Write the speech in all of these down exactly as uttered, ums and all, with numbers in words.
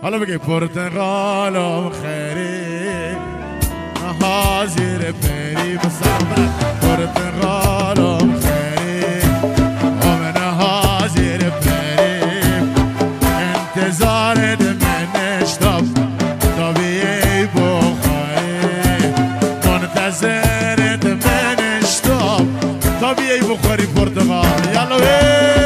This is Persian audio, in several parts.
حالا بگی پرتقالم خیری حاضر بری بسرمت پرتقالم خیری من حاضر بری انتظارت منش تا تا بیایی بخوری منتظرت منش تا تا بیایی بخوری پرتقال یالا بی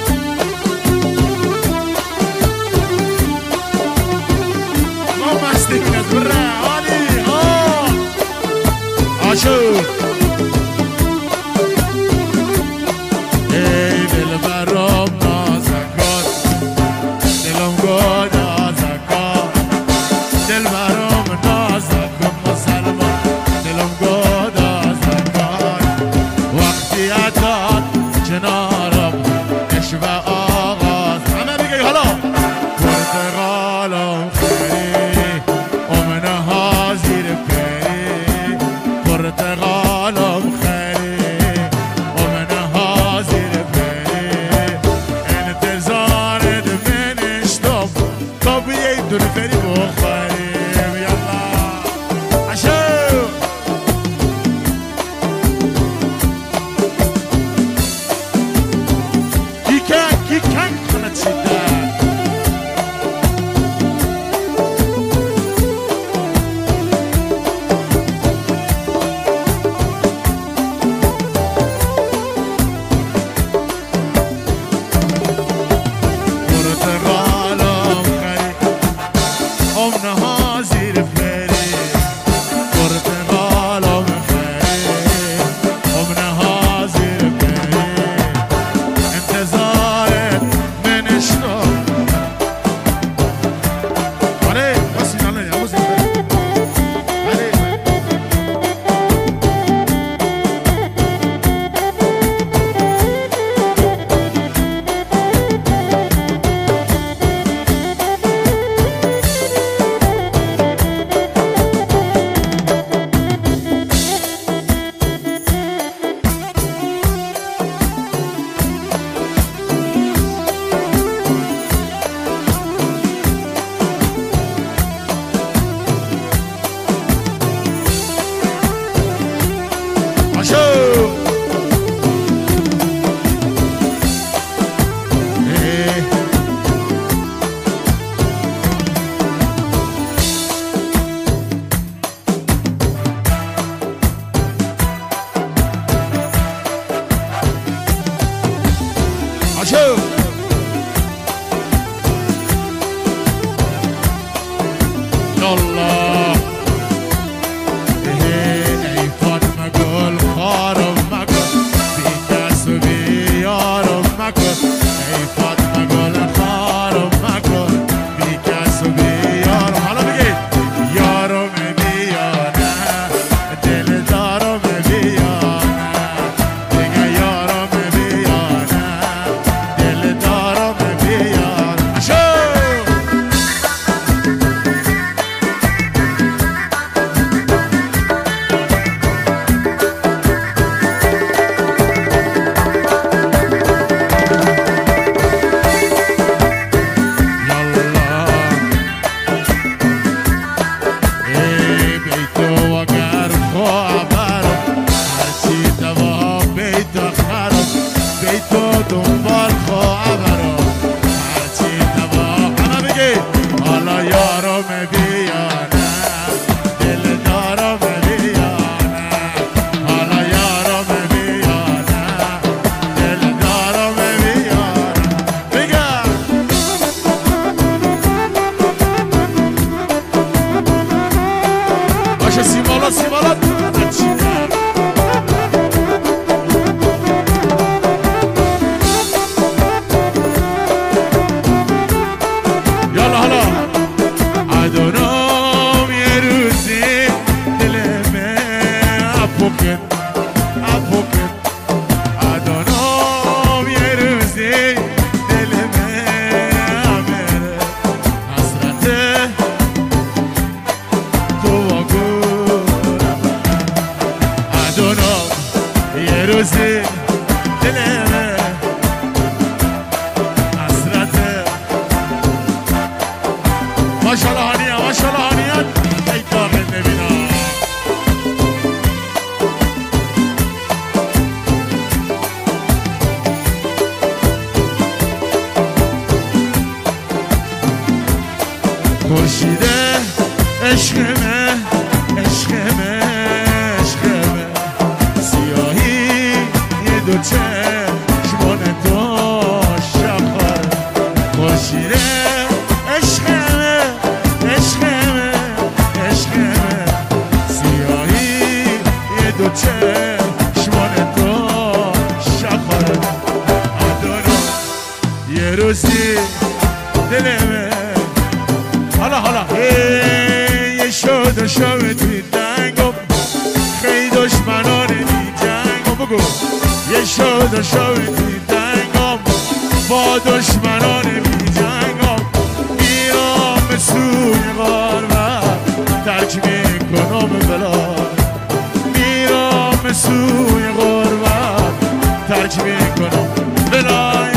مستی دلمه حسرته ماشالله هانیه ماشالله هانیه ای کار نبینم خورشیده عشقمه عشقمه عشقمه سیاهی یه دو چشمان تو شبخاره خورشیده عشقمه عشقمه عشقمه سیاهی یه دو چشمان تو شبخاره آدونو یه روزی دلمه حالا حالا یه شد و شد توی دنگم خیلی دشمنان بی جنگم بگو یه شد و شد توی دنگم با دشمنان بی جنگم میرم به سوی غربت ترک میکنم بلاد میرم به سوی غربت ترک میکنم بلاد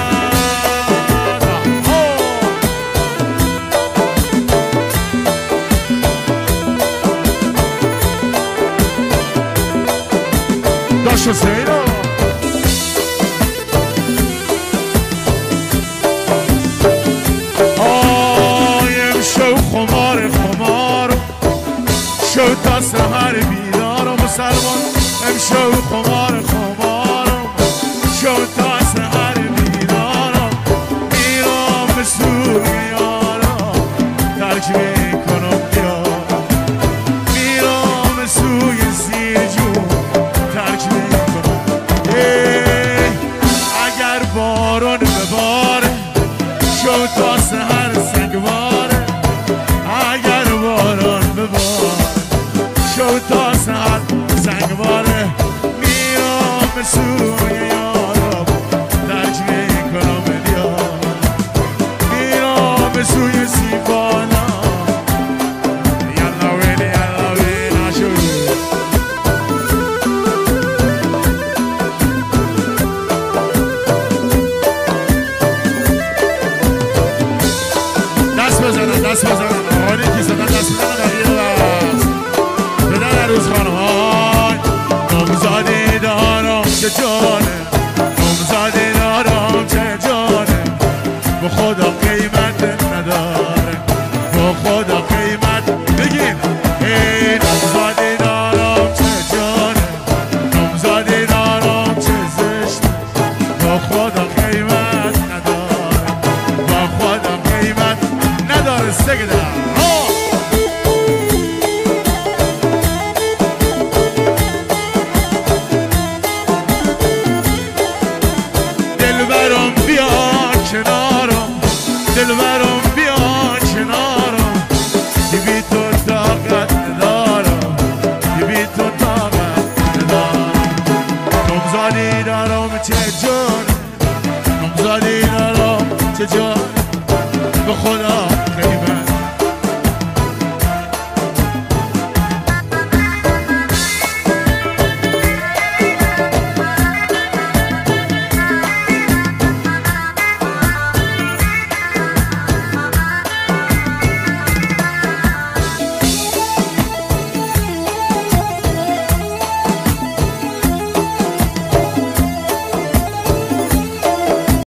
داشو سیرا آیم شو خمار خمار شو تا سهر بیدارم مسلمان ام شو خمار خمارم شو تا سهر بیدارم میرم به سوی یارم ترک میکنم دیار میرم به سوی سیر جون ترک میکنم اگر بارون بباره شو تا سهر سنگواره اگر بارون بباره شو تا سهر سنگواره میرم به سوی یارم ترک میکنم دیار میرم به سوی سیفانا یلا ویلی یلا ویلی نشو دست بزنن دست بزنن آقایی که زدن دست بزنن بقیه دست بدن عروس خانم های نامزادی دارم چه جانه نامزادی دارم چه جانه با خدا قیمت نداره با خدا قیمت بگین ای نامزادی دارم چه جانه نامزادی دارم چه زشت با خدا قیمت نداره با خدا قیمت نداره سگده دلبرم بیا کنارم دلبرم بیا کنارم بی تو طاقت ندارم بی تو طاقت ندارم نامزادی دارم چه جان نامزادی دارم چه جان به خدا قیمت